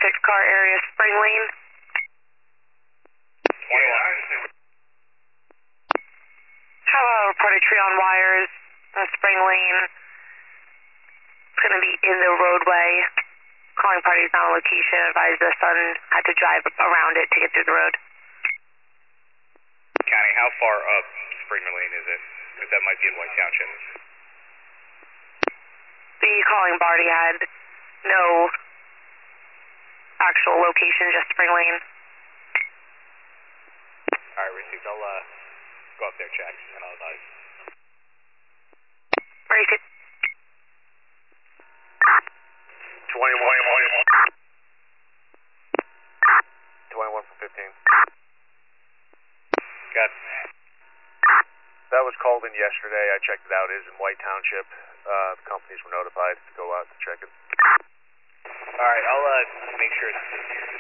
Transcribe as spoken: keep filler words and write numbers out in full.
twenty-six car area, Spring Lane. twenty-one. Hello, report a tree on wires, uh, Spring Lane. It's going to be in the roadway. Calling parties on location. Advised the son had to drive around it to get through the road. County, how far up Spring Lane is it? Because that might be in White Township. The calling party had no actual location, just Spring Lane. Alright, received. I'll uh, go up there, check, and I'll advise. Received. twenty-one. twenty-one from fifteen. Got it. That was called in yesterday. I checked it out. It is in White Township. Uh, the companies were notified to go out to check it. Alright, I'll uh, make sure it's